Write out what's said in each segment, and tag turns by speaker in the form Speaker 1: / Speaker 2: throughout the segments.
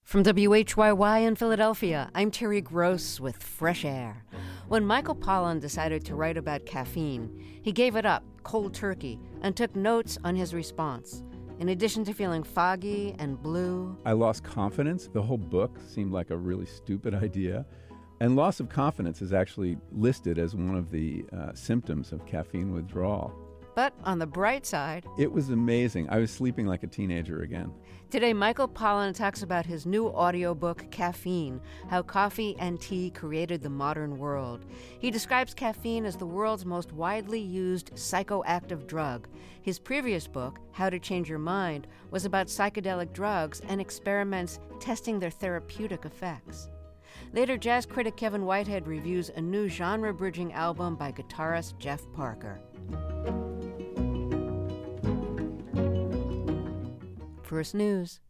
Speaker 1: From WHYY in Philadelphia, I'm Terry Gross with Fresh Air. When Michael Pollan decided to write about caffeine, he gave it up cold turkey and took notes on his response. In addition to feeling foggy and blue,
Speaker 2: I lost confidence. The whole book seemed like a really stupid idea. And loss of confidence is actually listed as one of the symptoms of caffeine withdrawal.
Speaker 1: but on the bright side,
Speaker 2: It was amazing. I was sleeping like a teenager again.
Speaker 1: today Michael Pollan talks about his new audiobook, Caffeine, How Coffee and Tea Created the Modern World. He describes caffeine as the world's most widely used psychoactive drug. His previous book, How to Change Your Mind, was about psychedelic drugs and experiments testing their therapeutic effects. Later, jazz critic Kevin Whitehead reviews a new genre-bridging album by guitarist Jeff Parker. First News.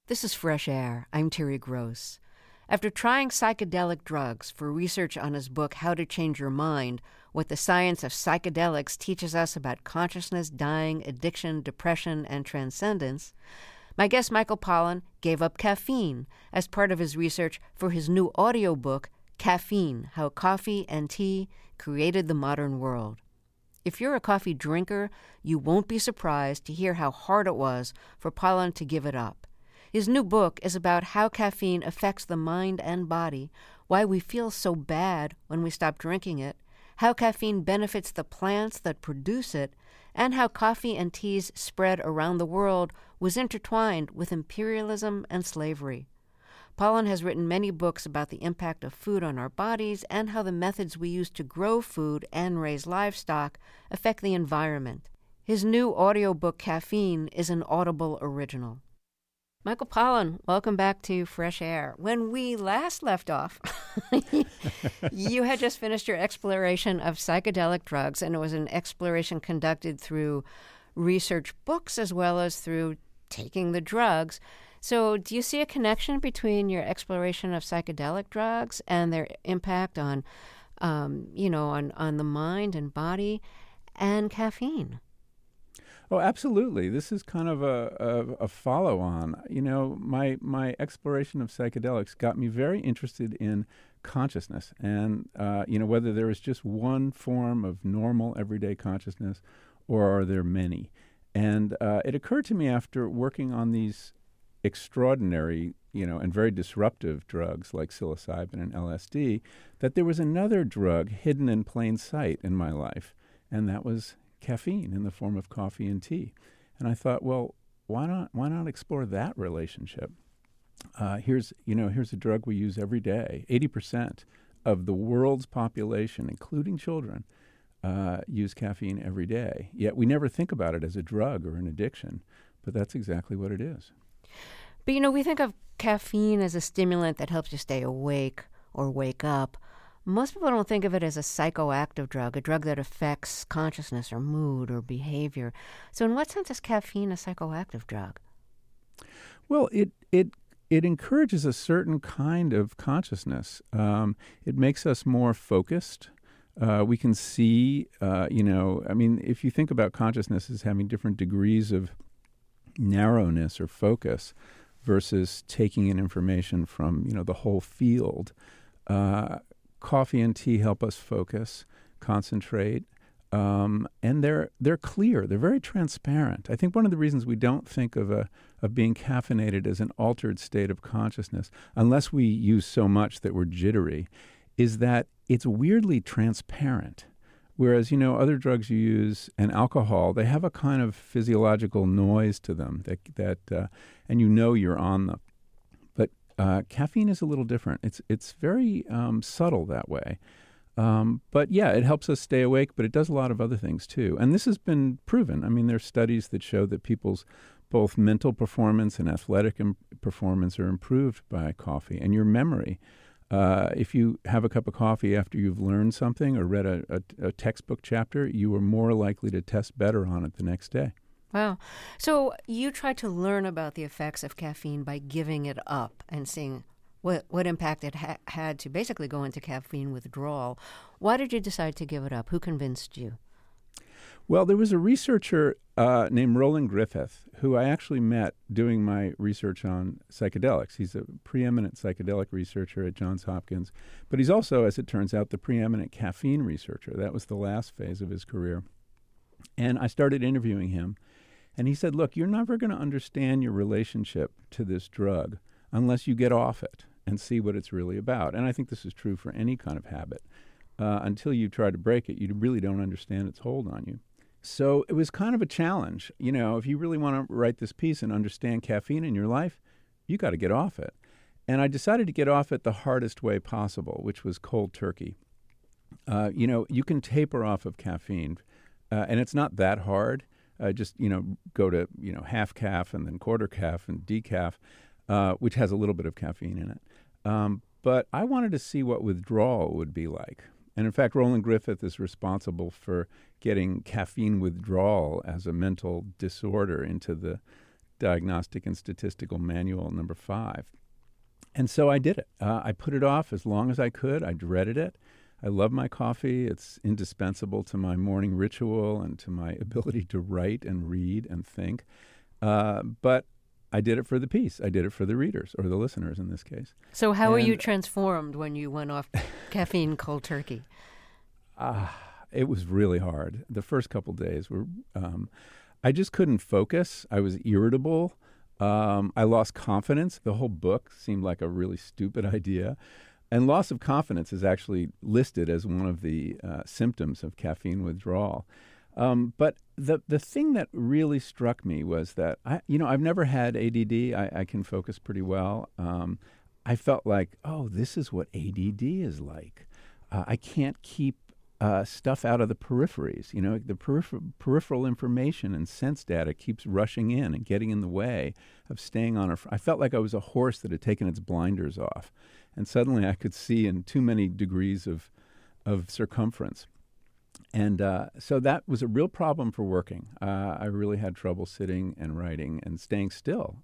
Speaker 1: This is Fresh Air. I'm Terry Gross. After trying psychedelic drugs for research on his book, How to Change Your Mind, What the Science of Psychedelics Teaches Us About Consciousness, Dying, Addiction, Depression, and Transcendence, my guest Michael Pollan gave up caffeine as part of his research for his new audiobook, Caffeine, How Coffee and Tea Created the Modern World. If you're a coffee drinker, you won't be surprised to hear how hard it was for Pollan to give it up. His new book is about how caffeine affects the mind and body, why we feel so bad when we stop drinking it, how caffeine benefits the plants that produce it, and how coffee and tea's spread around the world was intertwined with imperialism and slavery. Pollan has written many books about the impact of food on our bodies and how the methods we use to grow food and raise livestock affect the environment. His new audiobook, Caffeine, is an Audible original. Michael Pollan, welcome back to Fresh Air. When we last left off, you had just finished your exploration of psychedelic drugs, and it was an exploration conducted through research books as well as through taking the drugs. So do you see a connection between your exploration of psychedelic drugs and their impact on, on the mind and body and caffeine?
Speaker 2: Oh, absolutely. This is kind of a follow-on. My exploration of psychedelics got me very interested in consciousness and, whether there is just one form of normal everyday consciousness or are there many. And it occurred to me after working on these extraordinary, and very disruptive drugs like psilocybin and LSD, that there was another drug hidden in plain sight in my life, and that was caffeine in the form of coffee and tea. And I thought, well, why not explore that relationship? Here's a drug we use every day. 80% of the world's population, including children, use caffeine every day. Yet we never think about it as a drug or an addiction, but that's exactly what it is.
Speaker 1: But, we think of caffeine as a stimulant that helps you stay awake or wake up. Most people don't think of it as a psychoactive drug, a drug that affects consciousness or mood or behavior. So in what sense is caffeine a psychoactive drug?
Speaker 2: Well, it encourages a certain kind of consciousness. It makes us more focused. We can see, if you think about consciousness as having different degrees of narrowness or focus versus taking in information from, the whole field, coffee and tea help us focus, concentrate, and they're clear. They're very transparent. I think one of the reasons we don't think of being caffeinated as an altered state of consciousness, unless we use so much that we're jittery, is that it's weirdly transparent. Whereas, other drugs you use and alcohol, they have a kind of physiological noise to them that and you're on them. Caffeine is a little different. It's very subtle that way. But yeah, it helps us stay awake, but it does a lot of other things too. And this has been proven. I mean, there's studies that show that people's both mental performance and athletic performance are improved by coffee, and your memory. If you have a cup of coffee after you've learned something or read a textbook chapter, you are more likely to test better on it the next day.
Speaker 1: Wow. So you tried to learn about the effects of caffeine by giving it up and seeing what impact it had to basically go into caffeine withdrawal. Why did you decide to give it up? Who convinced you?
Speaker 2: Well, there was a researcher named Roland Griffith who I actually met doing my research on psychedelics. He's a preeminent psychedelic researcher at Johns Hopkins, but he's also, as it turns out, the preeminent caffeine researcher. That was the last phase of his career. And I started interviewing him. And he said, look, you're never going to understand your relationship to this drug unless you get off it and see what it's really about. And I think this is true for any kind of habit. Until you try to break it, you really don't understand its hold on you. So it was kind of a challenge. If you really want to write this piece and understand caffeine in your life, you got to get off it. And I decided to get off it the hardest way possible, which was cold turkey. You can taper off of caffeine, and it's not that hard. Just go to half calf and then quarter calf and decaf, which has a little bit of caffeine in it. But I wanted to see what withdrawal would be like. And in fact, Roland Griffith is responsible for getting caffeine withdrawal as a mental disorder into the Diagnostic and Statistical Manual number 5. And so I did it. I put it off as long as I could. I dreaded it. I love my coffee. It's indispensable to my morning ritual and to my ability to write and read and think. But I did it for the piece. I did it for the readers, or the listeners in this case.
Speaker 1: So how were you transformed when you went off caffeine cold turkey?
Speaker 2: It was really hard. The first couple days were, I just couldn't focus. I was irritable. I lost confidence. The whole book seemed like a really stupid idea. And loss of confidence is actually listed as one of the symptoms of caffeine withdrawal. But the thing that really struck me was that I've never had ADD. I can focus pretty well. I felt like, oh, this is what ADD is like. I can't keep stuff out of the peripheries. The peripheral information and sense data keeps rushing in and getting in the way of staying on. I felt like I was a horse that had taken its blinders off, and suddenly I could see in too many degrees of circumference. And so that was a real problem for working. I really had trouble sitting and writing and staying still.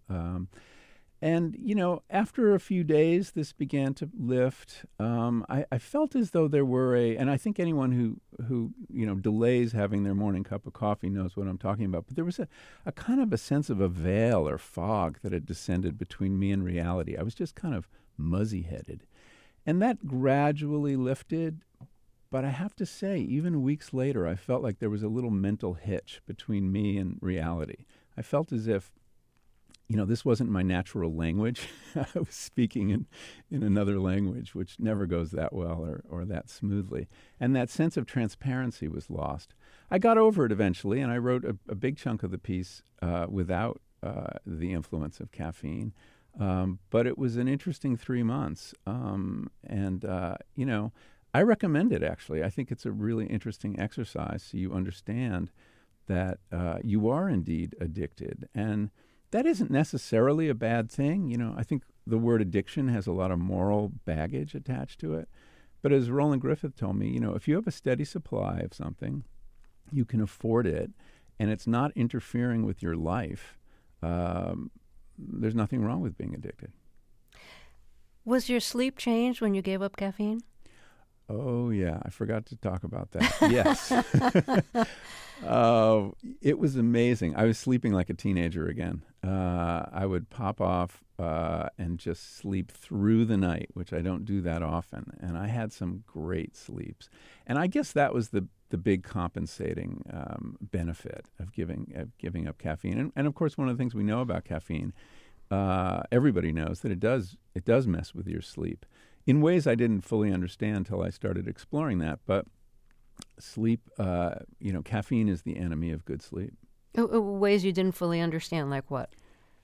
Speaker 2: And after a few days, this began to lift. I felt as though there were and I think anyone who delays having their morning cup of coffee knows what I'm talking about. But there was a kind of a sense of a veil or fog that had descended between me and reality. I was just kind of muzzy-headed. And that gradually lifted. But I have to say, even weeks later, I felt like there was a little mental hitch between me and reality. I felt as if, this wasn't my natural language. I was speaking in another language, which never goes that well or that smoothly. And that sense of transparency was lost. I got over it eventually, and I wrote a big chunk of the piece without the influence of caffeine. But it was an interesting 3 months. I recommend it, actually. I think it's a really interesting exercise so you understand that you are indeed addicted. And that isn't necessarily a bad thing. I think the word addiction has a lot of moral baggage attached to it. But as Roland Griffith told me, if you have a steady supply of something, you can afford it, and it's not interfering with your life, there's nothing wrong with being addicted.
Speaker 1: Was your sleep changed when you gave up caffeine?
Speaker 2: Oh, yeah. I forgot to talk about that. Yes. It was amazing. I was sleeping like a teenager again. I would pop off and just sleep through the night, which I don't do that often. And I had some great sleeps. And I guess that was the big compensating benefit of giving up caffeine. And of course, one of the things we know about caffeine, everybody knows that it does mess with your sleep. In ways I didn't fully understand until I started exploring that. But sleep, caffeine is the enemy of good sleep.
Speaker 1: Ways you didn't fully understand, like what?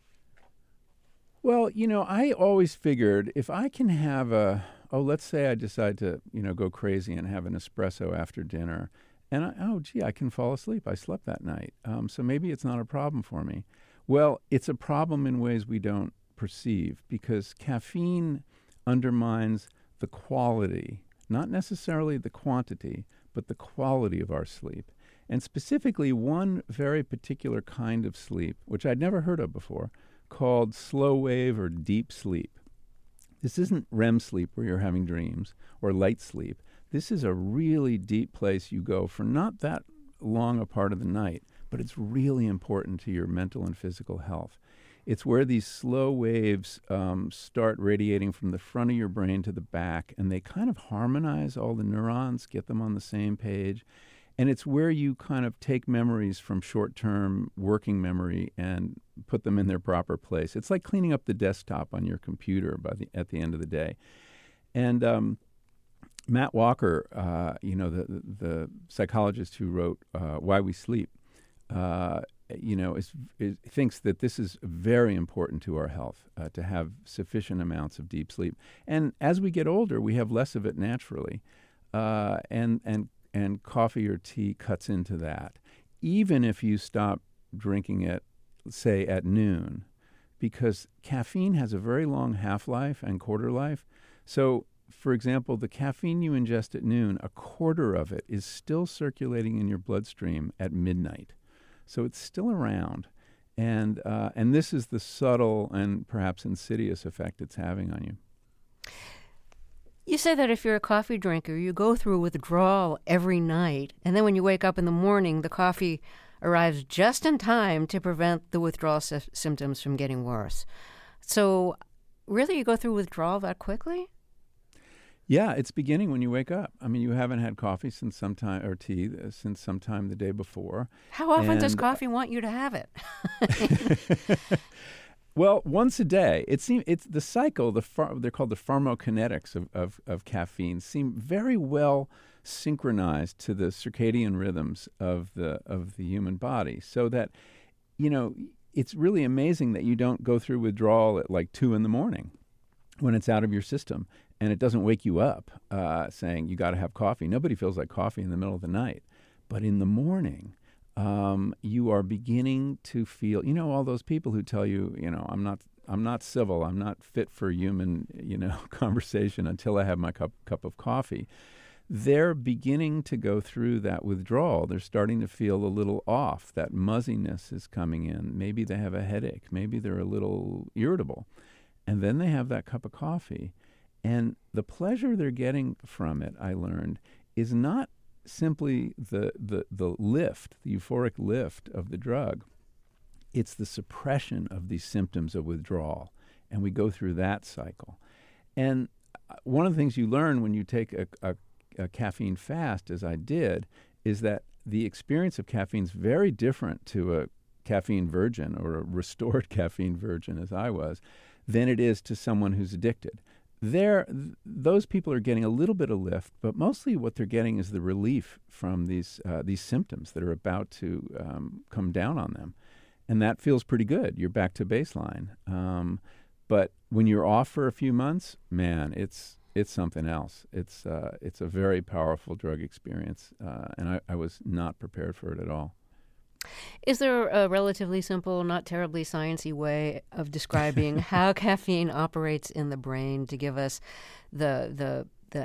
Speaker 2: Well, I always figured if I can have let's say I decide to, go crazy and have an espresso after dinner, and I can fall asleep. I slept that night. So maybe it's not a problem for me. Well, it's a problem in ways we don't perceive, because caffeine undermines the quality, not necessarily the quantity, but the quality of our sleep. And specifically one very particular kind of sleep, which I'd never heard of before, called slow wave or deep sleep. This isn't REM sleep where you're having dreams or light sleep. This is a really deep place you go for not that long a part of the night, but it's really important to your mental and physical health. It's where these slow waves start radiating from the front of your brain to the back, and they kind of harmonize all the neurons, get them on the same page. And it's where you kind of take memories from short-term working memory and put them in their proper place. It's like cleaning up the desktop on your computer at the end of the day. And Matt Walker, the psychologist who wrote Why We Sleep, thinks that this is very important to our health, to have sufficient amounts of deep sleep. And as we get older, we have less of it naturally. And coffee or tea cuts into that, even if you stop drinking it, say, at noon, because caffeine has a very long half-life and quarter life. So, for example, the caffeine you ingest at noon, a quarter of it is still circulating in your bloodstream at midnight. So it's still around. And this is the subtle and perhaps insidious effect it's having on you.
Speaker 1: You say that if you're a coffee drinker, you go through withdrawal every night, and then when you wake up in the morning, the coffee arrives just in time to prevent the withdrawal symptoms from getting worse. So really, you go through withdrawal that quickly?
Speaker 2: Yeah, it's beginning when you wake up. I mean, you haven't had coffee since sometime, or tea since sometime the day before.
Speaker 1: How often does coffee want you to have it?
Speaker 2: Well, once a day. It's the cycle. They're called the pharmacokinetics of caffeine. Seem very well synchronized to the circadian rhythms of the human body. So that, it's really amazing that you don't go through withdrawal at like 2 a.m. when it's out of your system. And it doesn't wake you up saying you got to have coffee. Nobody feels like coffee in the middle of the night. But in the morning, you are beginning to feel, all those people who tell you, I'm not civil, I'm not fit for human, conversation until I have my cup of coffee. They're beginning to go through that withdrawal. They're starting to feel a little off. That muzziness is coming in. Maybe they have a headache. Maybe they're a little irritable. And then they have that cup of coffee. And the pleasure they're getting from it, I learned, is not simply the lift, the euphoric lift of the drug. It's the suppression of these symptoms of withdrawal. And we go through that cycle. And one of the things you learn when you take a caffeine fast, as I did, is that the experience of caffeine is very different to a caffeine virgin or a restored caffeine virgin, as I was, than it is to someone who's addicted. Those people are getting a little bit of lift, but mostly what they're getting is the relief from these symptoms that are about to come down on them, and that feels pretty good. You're back to baseline. But when you're off for a few months, man, it's something else. It's a very powerful drug experience, and I was not prepared for it at all.
Speaker 1: Is there a relatively simple, not terribly sciencey way of describing how caffeine operates in the brain to give us the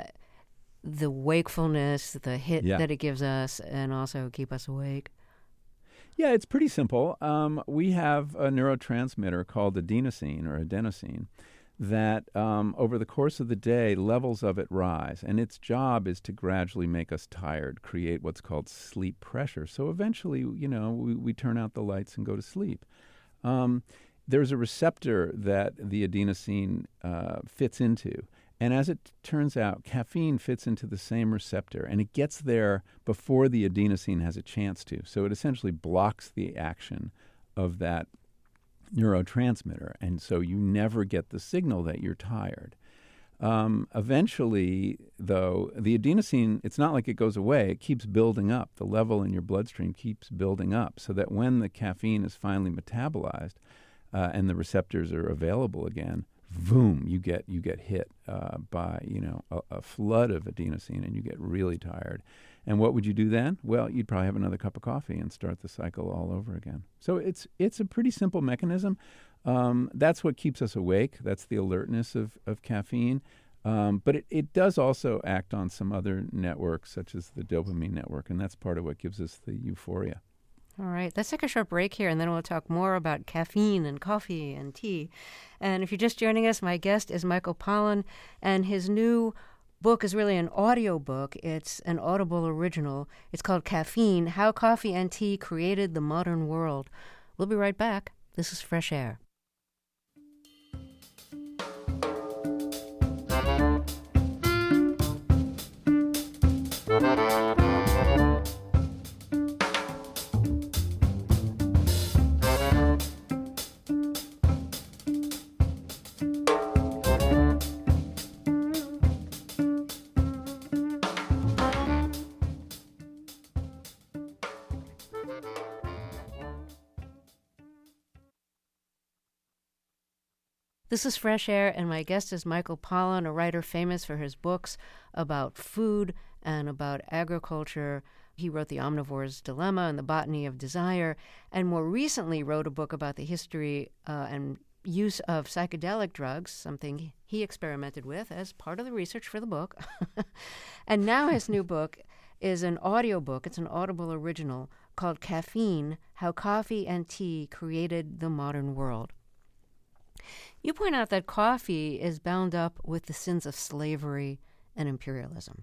Speaker 1: wakefulness, the hit that it gives us, and also keep us awake?
Speaker 2: Yeah, it's pretty simple. We have a neurotransmitter called adenosine that over the course of the day, levels of it rise. And its job is to gradually make us tired, create what's called sleep pressure. So eventually, we turn out the lights and go to sleep. There's a receptor that the adenosine fits into. And as it turns out, caffeine fits into the same receptor, and it gets there before the adenosine has a chance to. So it essentially blocks the action of that neurotransmitter, and so you never get the signal that you're tired. Eventually, though, the adenosine, it's not like it goes away. It keeps building up. The level in your bloodstream keeps building up so that when the caffeine is finally metabolized and the receptors are available again, boom, you get hit by a flood of adenosine, and you get really tired. And what would you do then? Well, you'd probably have another cup of coffee and start the cycle all over again. So it's a pretty simple mechanism. That's what keeps us awake. That's the alertness of caffeine. But it does also act on some other networks, such as the dopamine network, and that's part of what gives us the euphoria.
Speaker 1: All right, let's take a short break here, and then we'll talk more about caffeine and coffee and tea. And if you're just joining us, my guest is Michael Pollan, and his new book is really an audio book. It's an Audible original. It's called Caffeine: How Coffee and Tea Created the Modern World. We'll be right back. This is Fresh Air. This is Fresh Air, and my guest is Michael Pollan, a writer famous for his books about food and about agriculture. He wrote The Omnivore's Dilemma and The Botany of Desire, and more recently wrote a book about the history and use of psychedelic drugs, something he experimented with as part of the research for the book. And now his new book is an audio book. It's an Audible original called Caffeine: How Coffee and Tea Created the Modern World. You point out that coffee is bound up with the sins of slavery and imperialism.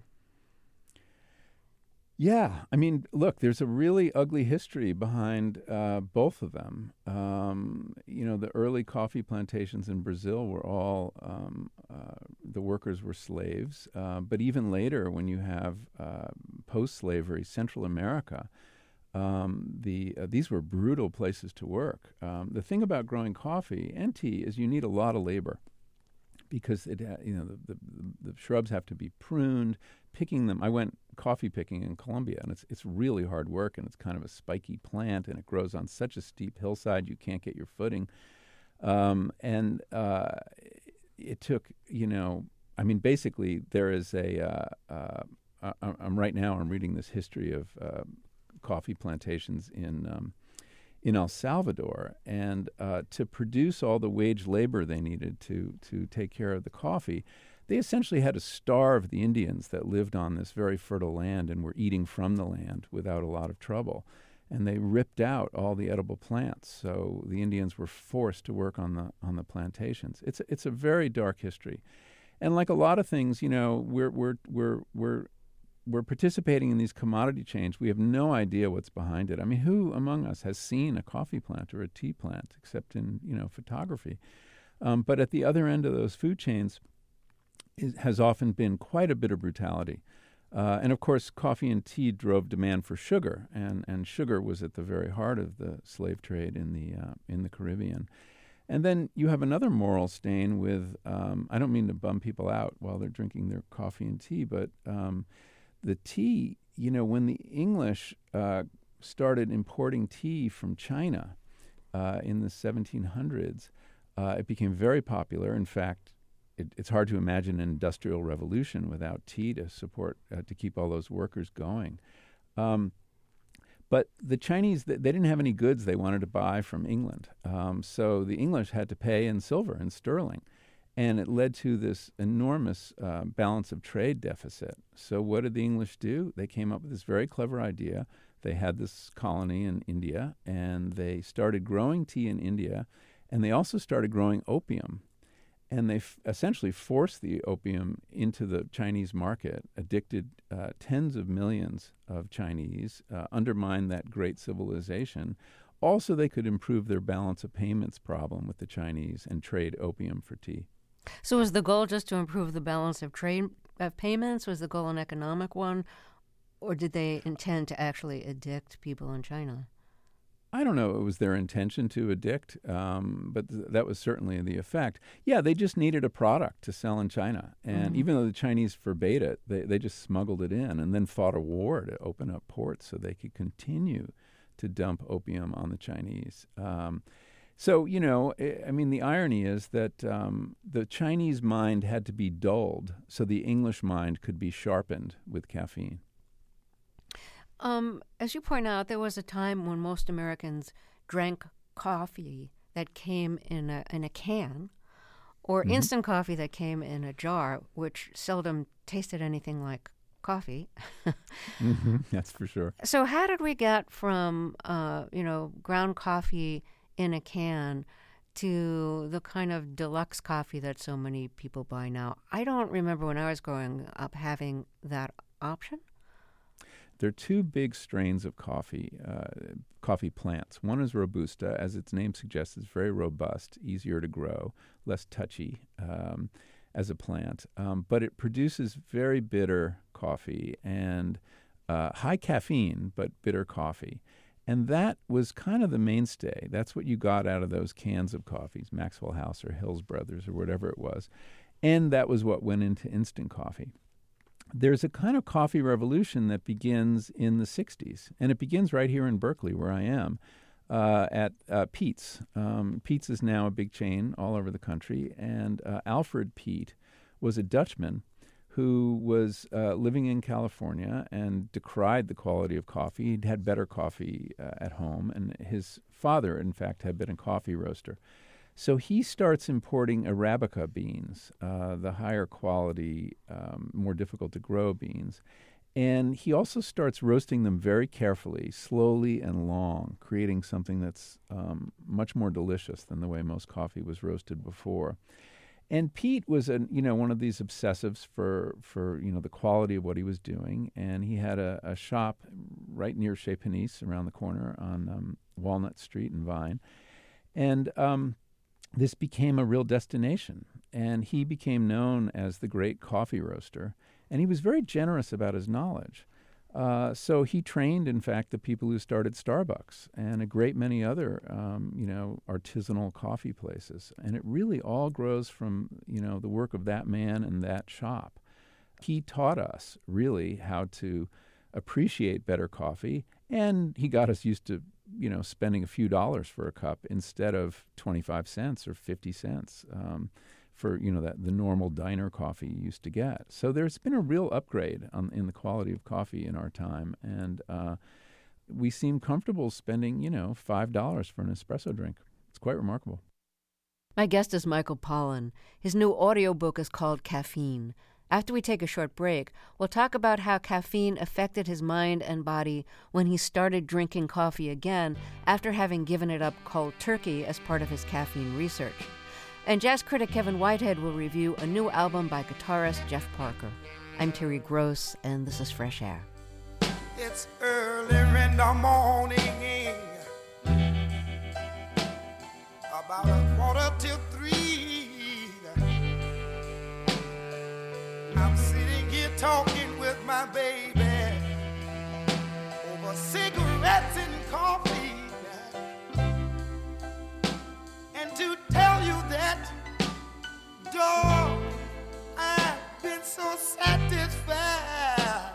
Speaker 2: Yeah, I mean, look, there's a really ugly history behind both of them. The early coffee plantations in Brazil were all, the workers were slaves. But even later, when you have post-slavery Central America, these were brutal places to work. The thing about growing coffee and tea is you need a lot of labor, because the shrubs have to be pruned. Picking them, I went coffee picking in Colombia, and it's really hard work, and it's kind of a spiky plant, and it grows on such a steep hillside you can't get your footing. It took, basically there is I'm reading this history of coffee plantations in El Salvador, and to produce all the wage labor they needed to take care of the coffee, they essentially had to starve the Indians that lived on this very fertile land and were eating from the land without a lot of trouble. And they ripped out all the edible plants, so the Indians were forced to work on the plantations. It's a very dark history, and like a lot of things, we're participating in these commodity chains. We have no idea what's behind it. I mean, who among us has seen a coffee plant or a tea plant, except in photography? But at the other end of those food chains has often been quite a bit of brutality. And of course, coffee and tea drove demand for sugar, and sugar was at the very heart of the slave trade in the Caribbean. And then you have another moral stain with, I don't mean to bum people out while they're drinking their coffee and tea, but the tea, when the English started importing tea from China in the 1700s, it became very popular. In fact, it's hard to imagine an industrial revolution without tea to support, to keep all those workers going. But the Chinese, they didn't have any goods they wanted to buy from England. So the English had to pay in silver and sterling. And it led to this enormous balance of trade deficit. So what did the English do? They came up with this very clever idea. They had this colony in India, and they started growing tea in India, and they also started growing opium. And they essentially forced the opium into the Chinese market, addicted tens of millions of Chinese, undermined that great civilization. Also, they could improve their balance of payments problem with the Chinese and trade opium for tea.
Speaker 1: So was the goal just to improve the balance of trade payments? Was the goal an economic one? Or did they intend to actually addict people in China?
Speaker 2: I don't know. It was their intention to addict, but that was certainly the effect. Yeah, they just needed a product to sell in China. And even though the Chinese forbade it, they just smuggled it in and then fought a war to open up ports so they could continue to dump opium on the Chinese. So, the irony is that the Chinese mind had to be dulled so the English mind could be sharpened with caffeine.
Speaker 1: As you point out, there was a time when most Americans drank coffee that came in a can, or instant coffee that came in a jar, which seldom tasted anything like coffee.
Speaker 2: That's for sure.
Speaker 1: So how did we get from, ground coffee in a can to the kind of deluxe coffee that so many people buy now? I don't remember when I was growing up having that option.
Speaker 2: There are two big strains of coffee plants. One is Robusta, as its name suggests. It's very robust, easier to grow, less touchy as a plant. But it produces very bitter coffee and high caffeine, but bitter coffee. And that was kind of the mainstay. That's what you got out of those cans of coffees, Maxwell House or Hills Brothers or whatever it was. And that was what went into instant coffee. There's a kind of coffee revolution that begins in the 60s, and it begins right here in Berkeley, where I am, at Peet's. Peet's is now a big chain all over the country, and Alfred Peet was a Dutchman who was living in California and decried the quality of coffee. He'd had better coffee at home, and his father, in fact, had been a coffee roaster. So he starts importing Arabica beans, the higher quality, more difficult to grow beans. And he also starts roasting them very carefully, slowly and long, creating something that's much more delicious than the way most coffee was roasted before. And Pete was one of these obsessives for the quality of what he was doing, and he had a shop right near Chez Panisse around the corner on Walnut Street in Vine, and this became a real destination. And he became known as the great coffee roaster, and he was very generous about his knowledge. So he trained, in fact, the people who started Starbucks and a great many other, artisanal coffee places. And it really all grows from, the work of that man and that shop. He taught us really how to appreciate better coffee, and he got us used to, spending a few dollars for a cup instead of 25 cents or 50 cents. For the normal diner coffee you used to get. So there's been a real upgrade in the quality of coffee in our time, and we seem comfortable spending $5 for an espresso drink. It's quite remarkable.
Speaker 1: My guest is Michael Pollan. His new audiobook is called Caffeine. After we take a short break, we'll talk about how caffeine affected his mind and body when he started drinking coffee again after having given it up cold turkey as part of his caffeine research. And jazz critic Kevin Whitehead will review a new album by guitarist Jeff Parker. I'm Terry Gross, and this is Fresh Air.
Speaker 3: It's early in the morning, about 2:45. I'm sitting here talking with my baby over cigarettes and coffee. And to tell you that, dog, I've been so satisfied.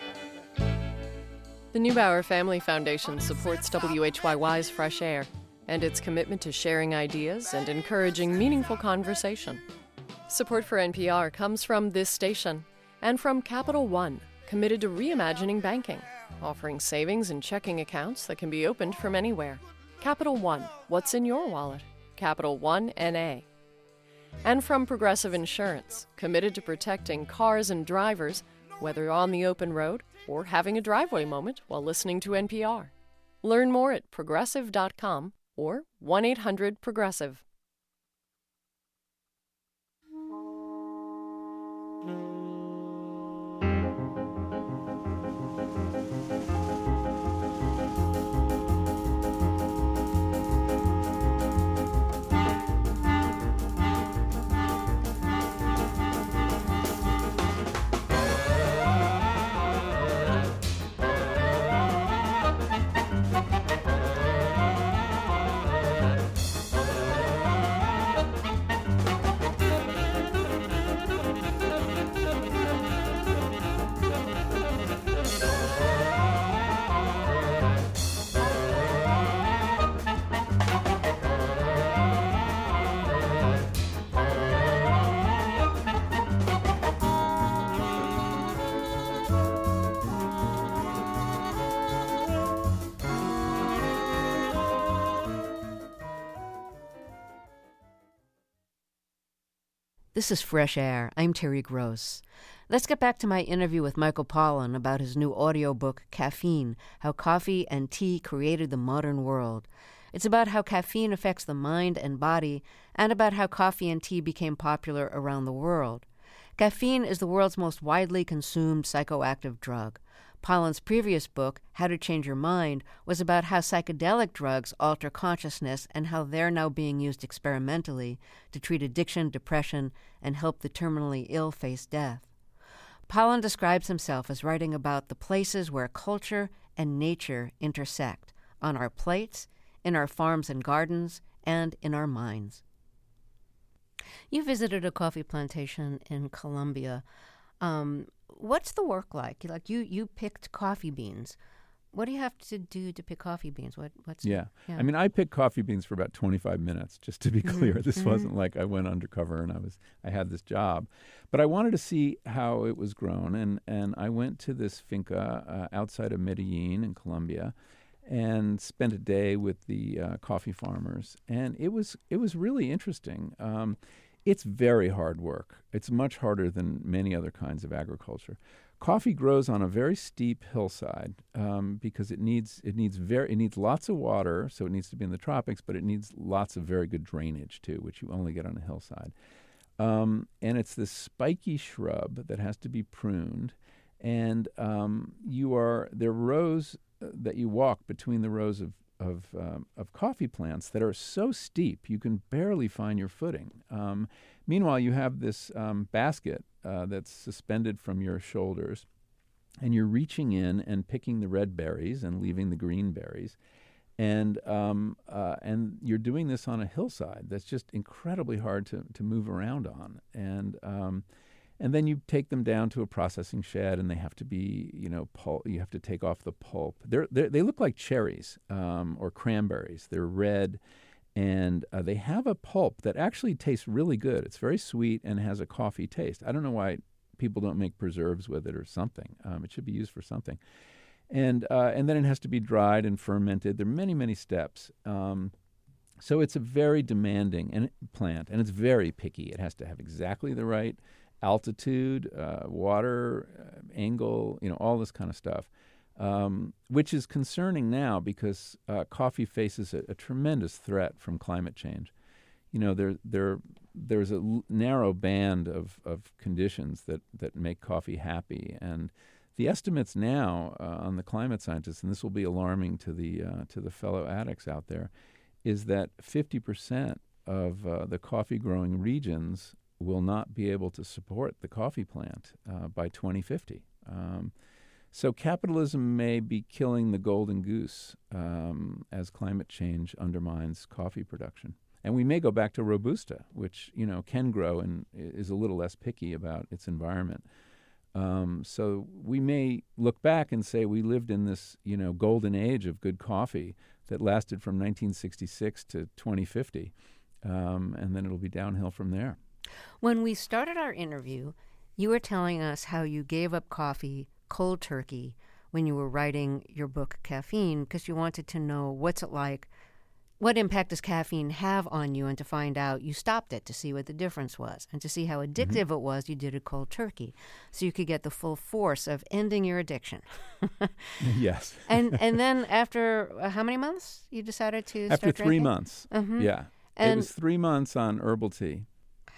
Speaker 4: The Neubauer Family Foundation supports WHYY's Fresh Air and its commitment to sharing ideas and encouraging meaningful conversation. Support for NPR comes from this station and from Capital One, committed to reimagining banking, offering savings and checking accounts that can be opened from anywhere. Capital One, what's in your wallet? Capital One NA. And from Progressive Insurance, committed to protecting cars and drivers, whether on the open road or having a driveway moment while listening to NPR. Learn more at progressive.com or 1-800-PROGRESSIVE.
Speaker 1: This is Fresh Air. I'm Terry Gross. Let's get back to my interview with Michael Pollan about his new audiobook, Caffeine, How Coffee and Tea Created the Modern World. It's about how caffeine affects the mind and body, and about how coffee and tea became popular around the world. Caffeine is the world's most widely consumed psychoactive drug. Pollan's previous book, How to Change Your Mind, was about how psychedelic drugs alter consciousness and how they're now being used experimentally to treat addiction, depression, and help the terminally ill face death. Pollan describes himself as writing about the places where culture and nature intersect, on our plates, in our farms and gardens, and in our minds. You visited a coffee plantation in Colombia. What's the work like? You picked coffee beans. What do you have to do to pick coffee beans?
Speaker 2: Yeah. I mean, I picked coffee beans for about 25 minutes, just to be clear. This wasn't like I went undercover and I had this job. But I wanted to see how it was grown, and I went to this finca outside of Medellin in Colombia and spent a day with the coffee farmers. And it was really interesting. It's very hard work. It's much harder than many other kinds of agriculture. Coffee grows on a very steep hillside because it needs lots of water, so it needs to be in the tropics, but it needs lots of very good drainage too, which you only get on a hillside. And it's this spiky shrub that has to be pruned, and there are rows that you walk between the rows of coffee plants that are so steep you can barely find your footing. Meanwhile, you have this basket that's suspended from your shoulders, and you're reaching in and picking the red berries and leaving the green berries, and you're doing this on a hillside that's just incredibly hard to move around on, and then you take them down to a processing shed, and they have to be, you have to take off the pulp. They look like cherries or cranberries. They're red, and they have a pulp that actually tastes really good. It's very sweet and has a coffee taste. I don't know why people don't make preserves with it or something. It should be used for something. And then it has to be dried and fermented. There are many, many steps. So it's a very demanding plant, and it's very picky. It has to have exactly the right altitude, water, angle, all this kind of stuff, which is concerning now because coffee faces a tremendous threat from climate change. There's a narrow band of conditions that make coffee happy, and the estimates now on the climate scientists, and this will be alarming to the fellow addicts out there, is that 50% of the coffee growing regions will not be able to support the coffee plant by 2050. So capitalism may be killing the golden goose as climate change undermines coffee production. And we may go back to Robusta, which can grow and is a little less picky about its environment. So we may look back and say we lived in this golden age of good coffee that lasted from 1966 to 2050, and then it'll be downhill from there.
Speaker 1: When we started our interview, you were telling us how you gave up coffee cold turkey when you were writing your book, Caffeine, because you wanted to know what's it like, what impact does caffeine have on you, and to find out, you stopped it to see what the difference was. And to see how addictive it was, you did it cold turkey, so you could get the full force of ending your addiction.
Speaker 2: Yes.
Speaker 1: and then after how many months you decided to
Speaker 2: After
Speaker 1: start
Speaker 2: 3
Speaker 1: drinking?
Speaker 2: months.
Speaker 1: Mm-hmm.
Speaker 2: Yeah. It was 3 months on herbal tea.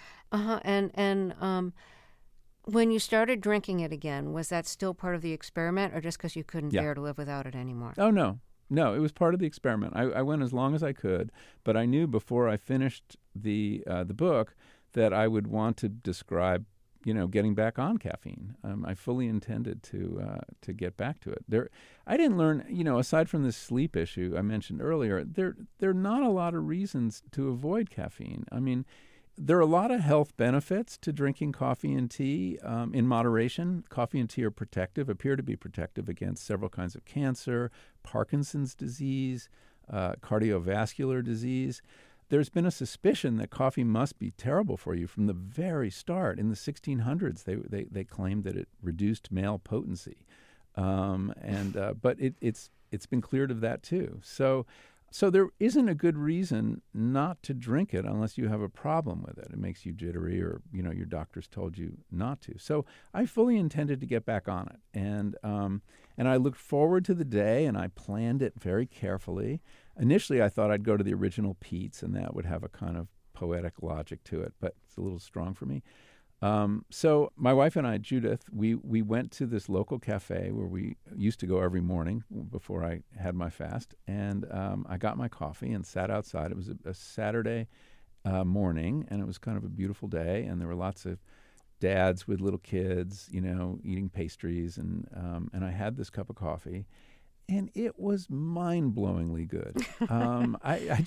Speaker 1: And when you started drinking it again, was that still part of the experiment, or just because you couldn't bear to live without it anymore?
Speaker 2: Oh, no. No, it was part of the experiment. I went as long as I could, but I knew before I finished the book that I would want to describe, getting back on caffeine. I fully intended to get back to it. I didn't learn, aside from this sleep issue I mentioned earlier, there are not a lot of reasons to avoid caffeine. I mean, there are a lot of health benefits to drinking coffee and tea in moderation. Coffee and tea appear to be protective against several kinds of cancer, Parkinson's disease, cardiovascular disease. There's been a suspicion that coffee must be terrible for you from the very start. In the 1600s, they claimed that it reduced male potency, but it's been cleared of that too. So there isn't a good reason not to drink it unless you have a problem with it. It makes you jittery, or your doctor's told you not to. So I fully intended to get back on it, and I looked forward to the day, and I planned it very carefully. Initially, I thought I'd go to the original Pete's, and that would have a kind of poetic logic to it, but it's a little strong for me. So my wife and I, Judith, we went to this local cafe where we used to go every morning before I had my fast, and I got my coffee and sat outside. It was a Saturday morning, and it was kind of a beautiful day, and there were lots of dads with little kids, eating pastries, and I had this cup of coffee, and it was mind-blowingly good. I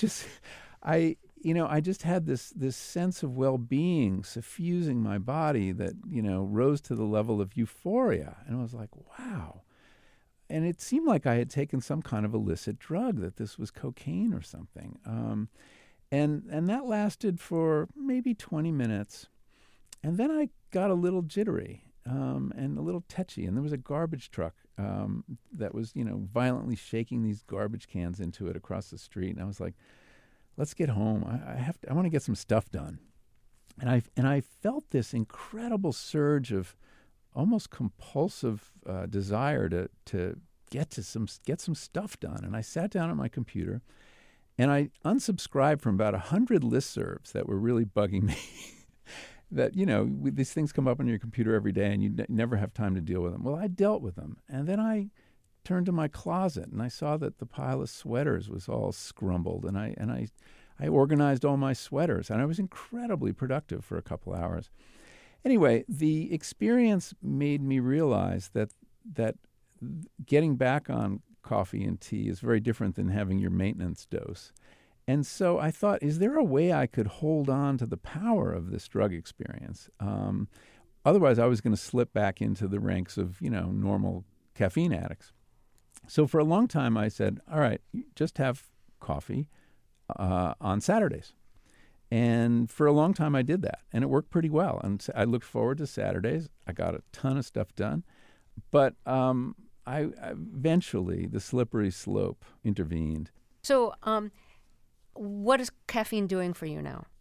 Speaker 2: just had this sense of well-being suffusing my body that, rose to the level of euphoria. And I was like, wow. And it seemed like I had taken some kind of illicit drug, that this was cocaine or something. And that lasted for maybe 20 minutes. And then I got a little jittery and a little tetchy. And there was a garbage truck that was, violently shaking these garbage cans into it across the street. And I was like, let's get home. I want to get some stuff done. And I felt this incredible surge of almost compulsive desire to get some stuff done. And I sat down at my computer, and I unsubscribed from about 100 listservs that were really bugging me. That, these things come up on your computer every day, and you never have time to deal with them. Well, I dealt with them, and then I turned to my closet, and I saw that the pile of sweaters was all scrumbled, and I organized all my sweaters, and I was incredibly productive for a couple hours. Anyway, the experience made me realize that getting back on coffee and tea is very different than having your maintenance dose. And so I thought, is there a way I could hold on to the power of this drug experience? Otherwise, I was going to slip back into the ranks of, normal caffeine addicts. So for a long time, I said, all right, just have coffee on Saturdays. And for a long time, I did that, and it worked pretty well. And I looked forward to Saturdays. I got a ton of stuff done. But I eventually, the slippery slope intervened.
Speaker 1: So what is caffeine doing for you now?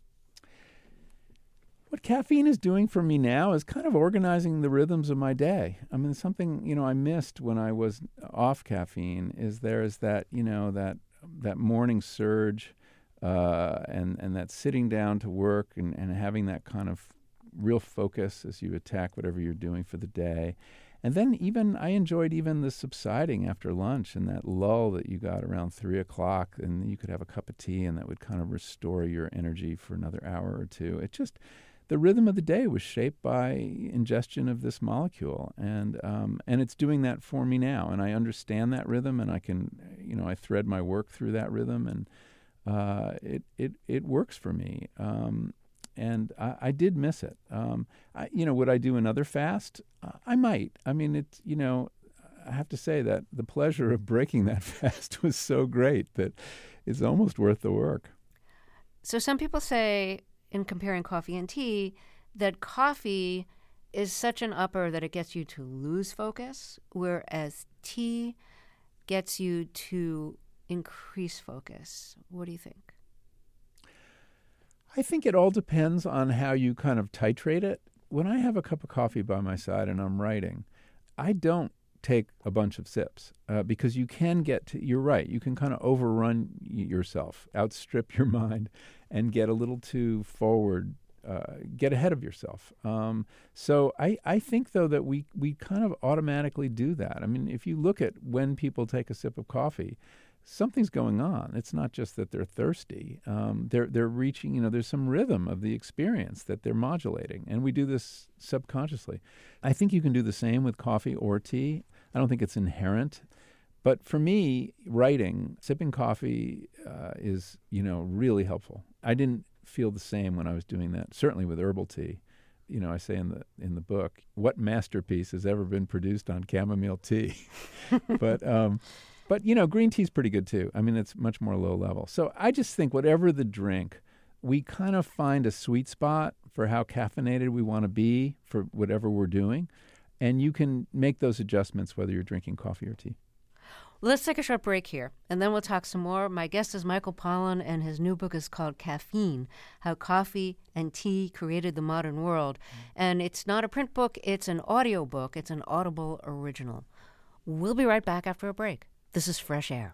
Speaker 2: What caffeine is doing for me now is kind of organizing the rhythms of my day. I mean, something, I missed when I was off caffeine is that, that morning surge and that sitting down to work and having that kind of real focus as you attack whatever you're doing for the day. And then I enjoyed the subsiding after lunch and that lull that you got around 3 o'clock, and you could have a cup of tea and that would kind of restore your energy for another hour or two. It just, the rhythm of the day was shaped by ingestion of this molecule, and it's doing that for me now. And I understand that rhythm, and I can, I thread my work through that rhythm, and it works for me. And I did miss it. Would I do another fast? I might. I mean, I have to say that the pleasure of breaking that fast was so great that it's almost worth the work.
Speaker 1: So some people say, in comparing coffee and tea, that coffee is such an upper that it gets you to lose focus, whereas tea gets you to increase focus. What do you think?
Speaker 2: I think it all depends on how you kind of titrate it. When I have a cup of coffee by my side and I'm writing, I don't take a bunch of sips because you can you're right, you can kind of overrun yourself, outstrip your mind, and get a little too forward, get ahead of yourself. So I think, though, that we kind of automatically do that. I mean, if you look at when people take a sip of coffee, something's going on. It's not just that they're thirsty. They're reaching, there's some rhythm of the experience that they're modulating. And we do this subconsciously. I think you can do the same with coffee or tea. I don't think it's inherent. But for me, sipping coffee is, really helpful. I didn't feel the same when I was doing that, certainly with herbal tea. I say in the book, what masterpiece has ever been produced on chamomile tea? But, green tea is pretty good, too. I mean, it's much more low level. So I just think whatever the drink, we kind of find a sweet spot for how caffeinated we want to be for whatever we're doing. And you can make those adjustments whether you're drinking coffee or tea.
Speaker 1: Well, let's take a short break here, and then we'll talk some more. My guest is Michael Pollan, and his new book is called Caffeine, How Coffee and Tea Created the Modern World. And it's not a print book, it's an audio book. It's an Audible original. We'll be right back after a break. This is Fresh Air.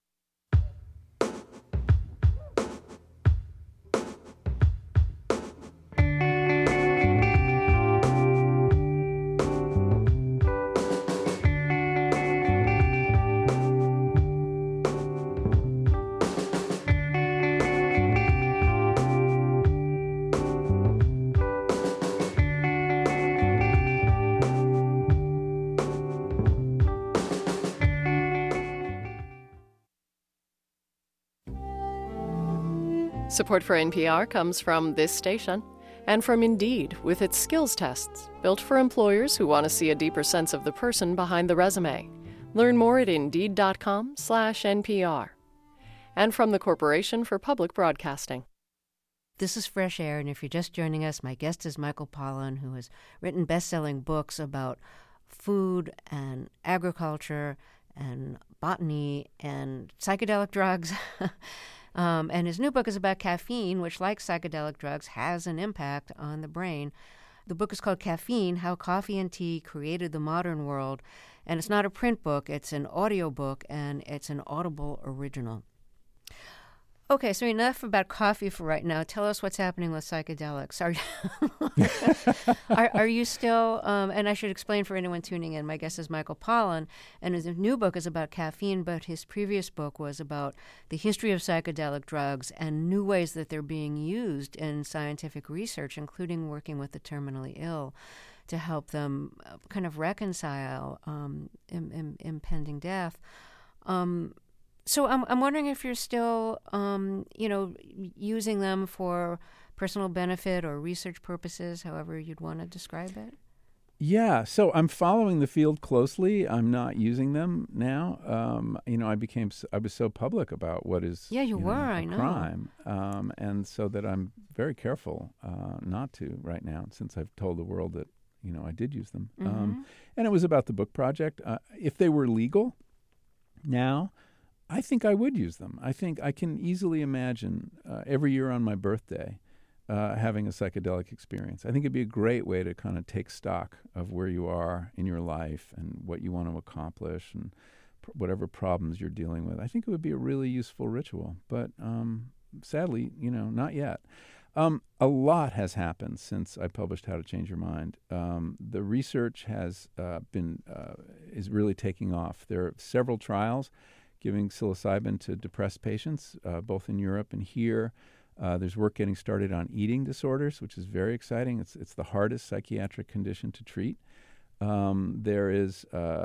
Speaker 4: Support for NPR comes from this station and from Indeed with its skills tests, built for employers who want to see a deeper sense of the person behind the resume. Learn more at Indeed.com/NPR. And from the Corporation for Public Broadcasting.
Speaker 1: This is Fresh Air, and if you're just joining us, my guest is Michael Pollan, who has written best-selling books about food and agriculture and botany and psychedelic drugs. And his new book is about caffeine, which, like psychedelic drugs, has an impact on the brain. The book is called Caffeine, How Coffee and Tea Created the Modern World. And it's not a print book, it's an audio book, and it's an Audible original. Okay, so enough about coffee for right now. Tell us what's happening with psychedelics. Are you still, and I should explain for anyone tuning in, my guest is Michael Pollan, and his new book is about caffeine, but his previous book was about the history of psychedelic drugs and new ways that they're being used in scientific research, including working with the terminally ill to help them kind of reconcile impending death. So I'm wondering if you're still, using them for personal benefit or research purposes, however you'd want to describe it.
Speaker 2: Yeah, so I'm following the field closely. I'm not using them now. I was so public about what is
Speaker 1: I know.
Speaker 2: crime, and so that I'm very careful not to right now, since I've told the world that I did use them.
Speaker 1: Mm-hmm.
Speaker 2: And it was about the book project. If they were legal now, I think I would use them. I think I can easily imagine every year on my birthday having a psychedelic experience. I think it'd be a great way to kind of take stock of where you are in your life and what you want to accomplish and whatever problems you're dealing with. I think it would be a really useful ritual, but sadly, not yet. A lot has happened since I published How to Change Your Mind. The research has is really taking off. There are several trials giving psilocybin to depressed patients, both in Europe and here. There's work getting started on eating disorders, which is very exciting. It's the hardest psychiatric condition to treat. There's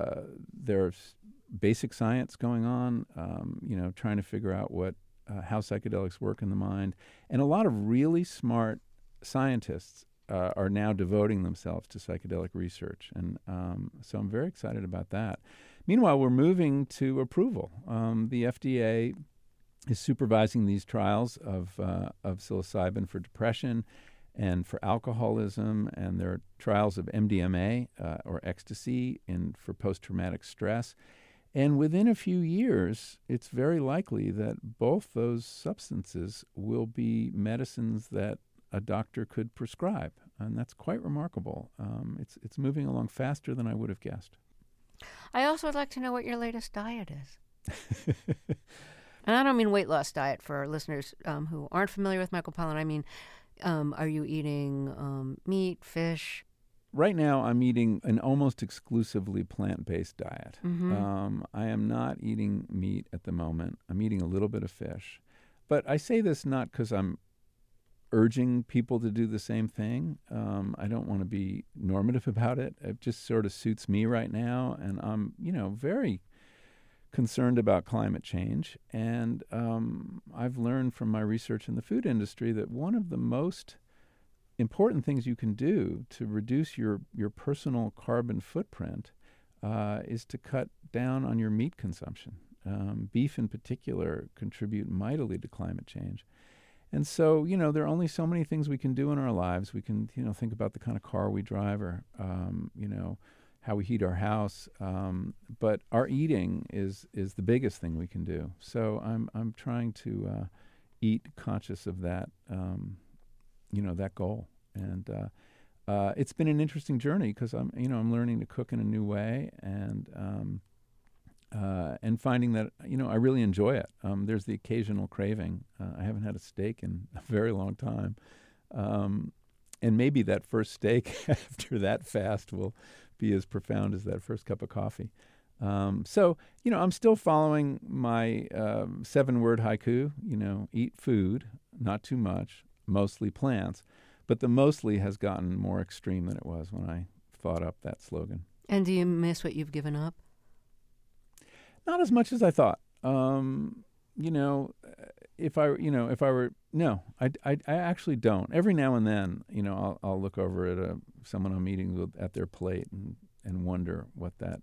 Speaker 2: basic science going on, trying to figure out how psychedelics work in the mind. And a lot of really smart scientists are now devoting themselves to psychedelic research. And so I'm very excited about that. Meanwhile, we're moving to approval. The FDA is supervising these trials of psilocybin for depression and for alcoholism, and there are trials of MDMA or ecstasy for post-traumatic stress. And within a few years, it's very likely that both those substances will be medicines that a doctor could prescribe, and that's quite remarkable. It's moving along faster than I would have guessed.
Speaker 1: I also would like to know what your latest diet is. And I don't mean weight loss diet for our listeners who aren't familiar with Michael Pollan. I mean, are you eating meat, fish?
Speaker 2: Right now, I'm eating an almost exclusively plant-based diet.
Speaker 1: Mm-hmm.
Speaker 2: I am not eating meat at the moment. I'm eating a little bit of fish. But I say this not because I'm urging people to do the same thing. I don't want to be normative about it. It just sort of suits me right now. And I'm, very concerned about climate change. And I've learned from my research in the food industry that one of the most important things you can do to reduce your personal carbon footprint is to cut down on your meat consumption. Beef in particular contribute mightily to climate change. And so, there are only so many things we can do in our lives. We can, think about the kind of car we drive or, how we heat our house. But our eating is the biggest thing we can do. So I'm trying to eat conscious of that, that goal. And it's been an interesting journey because I'm learning to cook in a new way and finding that, I really enjoy it. There's the occasional craving. I haven't had a steak in a very long time. And maybe that first steak after that fast will be as profound as that first cup of coffee. So, I'm still following my 7-word haiku, eat food, not too much, mostly plants. But the mostly has gotten more extreme than it was when I thought up that slogan.
Speaker 1: And do you miss what you've given up?
Speaker 2: Not as much as I thought. If I were, no, I actually don't. Every now and then, I'll look over at someone I'm eating with at their plate and wonder what that,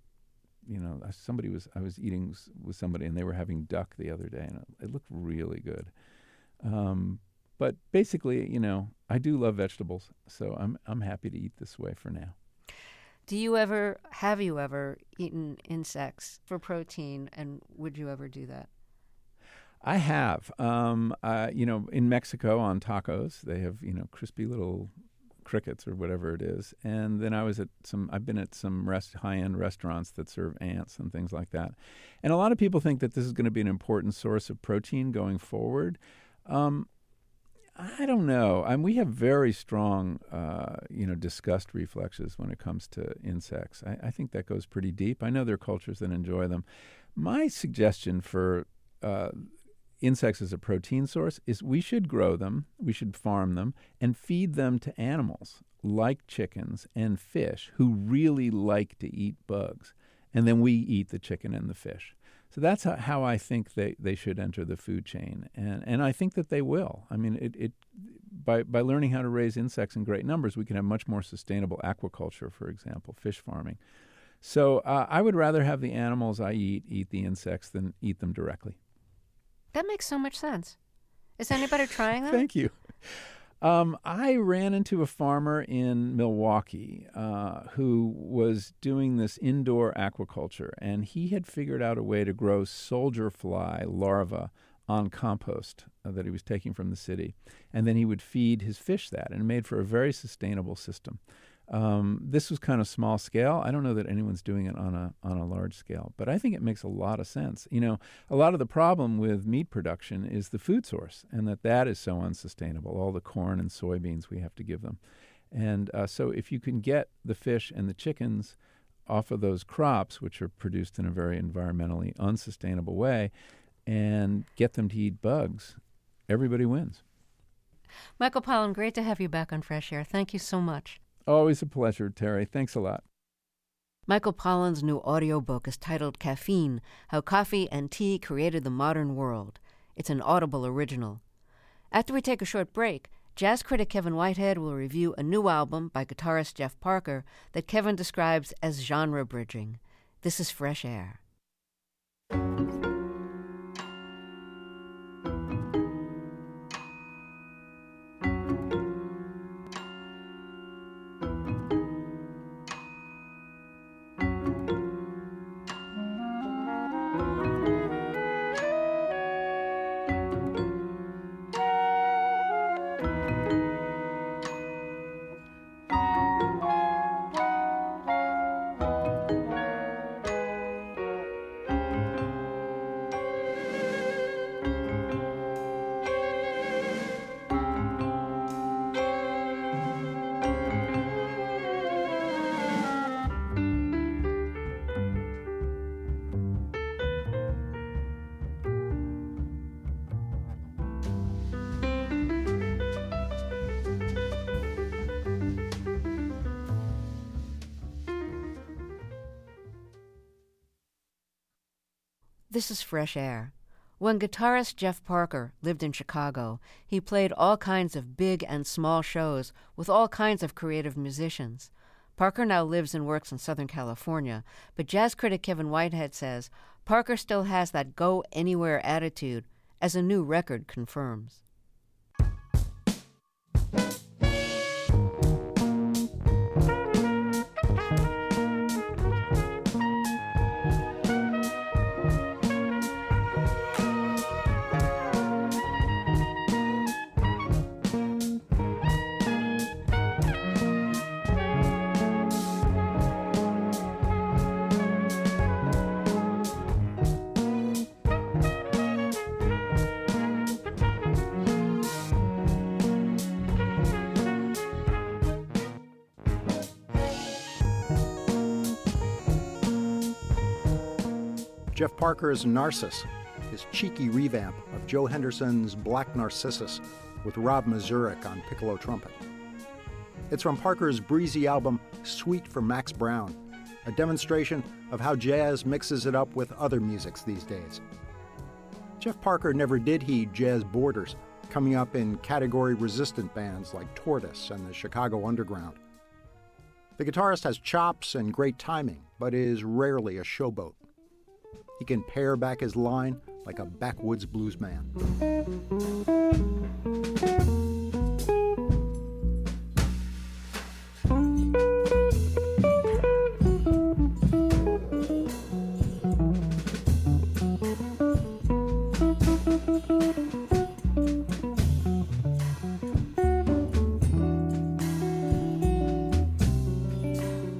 Speaker 2: I was eating with somebody and they were having duck the other day and it looked really good. But basically, I do love vegetables, so I'm happy to eat this way for now.
Speaker 1: Have you ever eaten insects for protein, and would you ever do that?
Speaker 2: I crickets or whatever it is. And then I've been at some high-end restaurants that serve ants and things like that. And a lot of people think that this is going to be an important source of protein going forward. I don't know. We have very strong, disgust reflexes when it comes to insects. I think that goes pretty deep. I know there are cultures that enjoy them. My suggestion for insects as a protein source is we should grow them, we should farm them, and feed them to animals like chickens and fish who really like to eat bugs. And then we eat the chicken and the fish. So that's how I think they should enter the food chain. And I think that they will. I mean, by learning how to raise insects in great numbers, we can have much more sustainable aquaculture, for example, fish farming. So I would rather have the animals I eat the insects than eat them directly.
Speaker 1: That makes so much sense. Is anybody trying that?
Speaker 2: Thank you. I ran into a farmer in Milwaukee who was doing this indoor aquaculture, and he had figured out a way to grow soldier fly larvae on compost that he was taking from the city. And then he would feed his fish that, and it made for a very sustainable system. This was kind of small scale. I don't know that anyone's doing it on a large scale, but I think it makes a lot of sense. You know, a lot of the problem with meat production is the food source, and that is so unsustainable, all the corn and soybeans we have to give them. And so if you can get the fish and the chickens off of those crops, which are produced in a very environmentally unsustainable way, and get them to eat bugs, everybody wins.
Speaker 1: Michael Pollan, great to have you back on Fresh Air. Thank you so much.
Speaker 2: Always a pleasure, Terry. Thanks a lot.
Speaker 1: Michael Pollan's new audiobook is titled Caffeine, How Coffee and Tea Created the Modern World. It's an Audible original. After we take a short break, jazz critic Kevin Whitehead will review a new album by guitarist Jeff Parker that Kevin describes as genre-bridging. This is Fresh Air. This is Fresh Air. When guitarist Jeff Parker lived in Chicago, he played all kinds of big and small shows with all kinds of creative musicians. Parker now lives and works in Southern California, but jazz critic Kevin Whitehead says Parker still has that go-anywhere attitude, as a new record confirms.
Speaker 5: Jeff Parker is Narcissus, his cheeky revamp of Joe Henderson's Black Narcissus with Rob Mazurek on piccolo trumpet. It's from Parker's breezy album Suite for Max Brown, a demonstration of how jazz mixes it up with other musics these days. Jeff Parker never did heed jazz borders, coming up in category-resistant bands like Tortoise and the Chicago Underground. The guitarist has chops and great timing, but is rarely a showboat. He can pare back his line like a backwoods bluesman.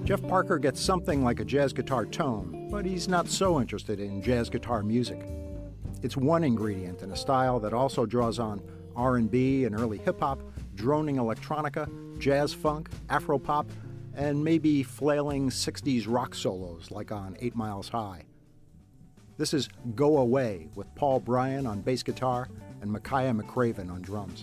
Speaker 5: Jeff Parker gets something like a jazz guitar tone, but he's not so interested in jazz guitar music. It's one ingredient in a style that also draws on R&B and early hip-hop, droning electronica, jazz funk, afropop, and maybe flailing 60s rock solos like on 8 Miles High. This is Go Away with Paul Bryan on bass guitar and Micaiah McCraven on drums.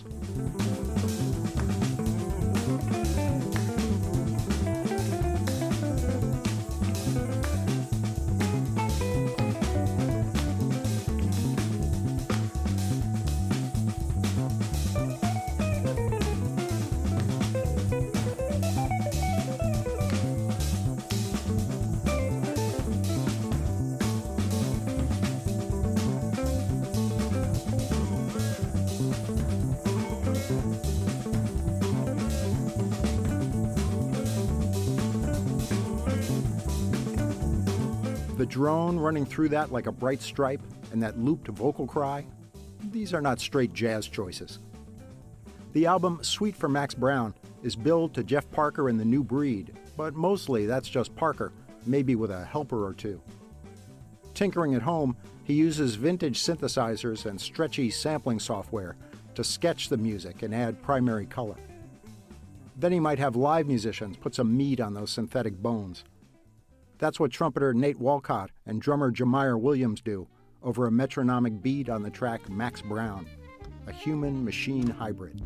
Speaker 5: The drone running through that like a bright stripe and that looped vocal cry, these are not straight jazz choices. The album Suite for Max Brown is billed to Jeff Parker and the New Breed, but mostly that's just Parker, maybe with a helper or two. Tinkering at home, he uses vintage synthesizers and stretchy sampling software to sketch the music and add primary color. Then he might have live musicians put some meat on those synthetic bones. That's what trumpeter Nate Walcott and drummer Jamire Williams do over a metronomic beat on the track Max Brown, a human-machine hybrid.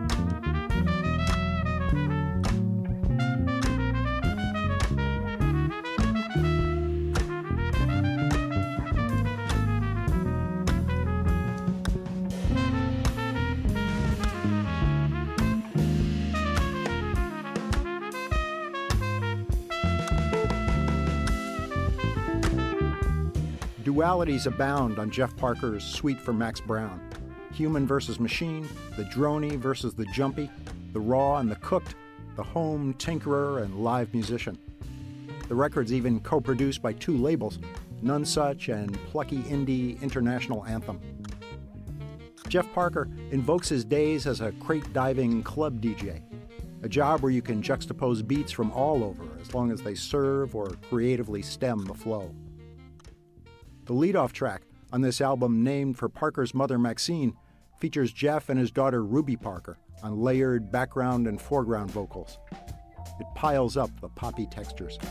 Speaker 5: Dualities abound on Jeff Parker's Suite for Max Brown. Human versus machine, the drony versus the jumpy, the raw and the cooked, the home tinkerer and live musician. The record's even co-produced by 2 labels, Nonesuch and Plucky Indie International Anthem. Jeff Parker invokes his days as a crate-diving club DJ, a job where you can juxtapose beats from all over as long as they serve or creatively stem the flow. The lead-off track on this album, named for Parker's mother Maxine, features Jeff and his daughter Ruby Parker on layered background and foreground vocals. It piles up the poppy textures.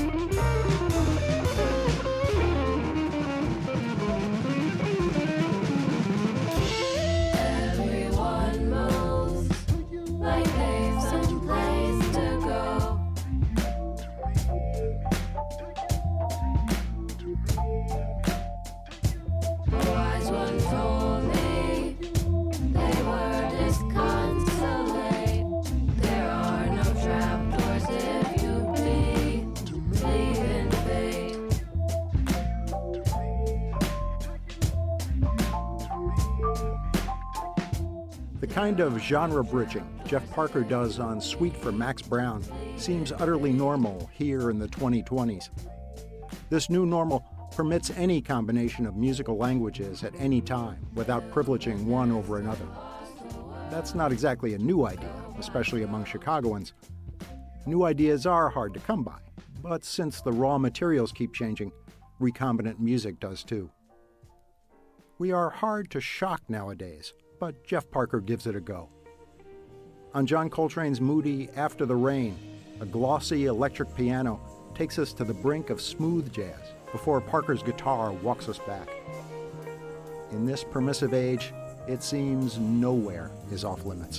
Speaker 6: Everyone moves like they've someplace to go. A wise one told me they were disconsolate. There are no trapdoors if you believe in fate.
Speaker 5: The kind of genre bridging Jeff Parker does on Suite for Max Brown seems utterly normal here in the 2020s. This new normal permits any combination of musical languages at any time without privileging one over another. That's not exactly a new idea, especially among Chicagoans. New ideas are hard to come by, but since the raw materials keep changing, recombinant music does too. We are hard to shock nowadays, but Jeff Parker gives it a go. On John Coltrane's moody After the Rain, a glossy electric piano takes us to the brink of smooth jazz before Parker's guitar walks us back. In this permissive age, it seems nowhere is off limits.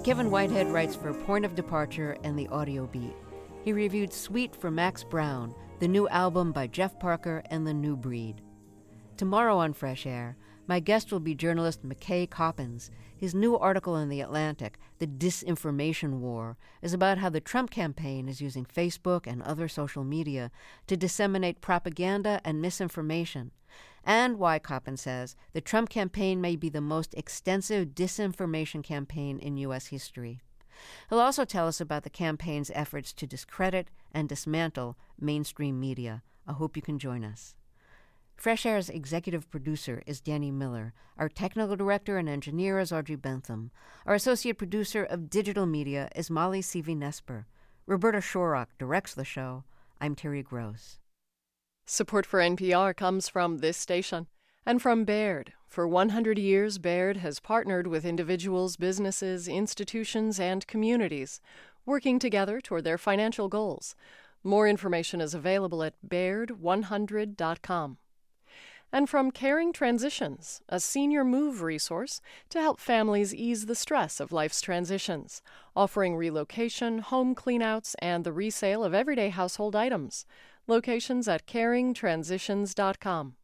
Speaker 1: Kevin Whitehead writes for Point of Departure and The Audio Beat. He reviewed Sweet for Max Brown, the new album by Jeff Parker and the New Breed. Tomorrow on Fresh Air, my guest will be journalist McKay Coppins. His new article in The Atlantic, The Disinformation War, is about how the Trump campaign is using Facebook and other social media to disseminate propaganda and misinformation, and why, Coppins says, the Trump campaign may be the most extensive disinformation campaign in U.S. history. He'll also tell us about the campaign's efforts to discredit and dismantle mainstream media. I hope you can join us. Fresh Air's executive producer is Danny Miller. Our technical director and engineer is Audrey Bentham. Our associate producer of digital media is Molly Seavey-Nesper. Roberta Shorrock directs the show. I'm Terry Gross.
Speaker 4: Support for NPR comes from this station and from Baird. For 100 years, Baird has partnered with individuals, businesses, institutions, and communities, working together toward their financial goals. More information is available at baird100.com. And from Caring Transitions, a senior move resource to help families ease the stress of life's transitions, offering relocation, home cleanouts, and the resale of everyday household items. Locations at caringtransitions.com.